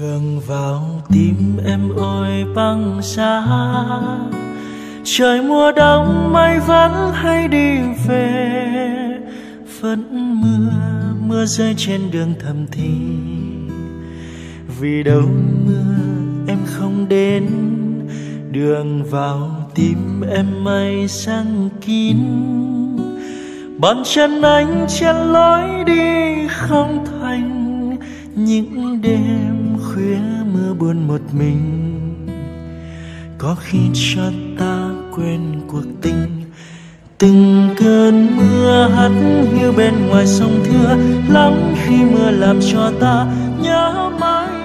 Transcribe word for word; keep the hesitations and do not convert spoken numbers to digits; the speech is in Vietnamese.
đường vào tim em ôi băng giá, trời mùa đông mây vẫn hay đi về, vẫn mưa mưa rơi trên đường thầm thì, vì đâu mưa em không đến. Đường vào tim em mây răng kín, bàn chân anh chen lối đi không thành. Những đêm khuya mưa buồn một mình, có khi cho ta quên cuộc tình. Từng cơn mưa hắt hiu bên ngoài sông Thưa, lắng khi mưa làm cho ta nhớ mãi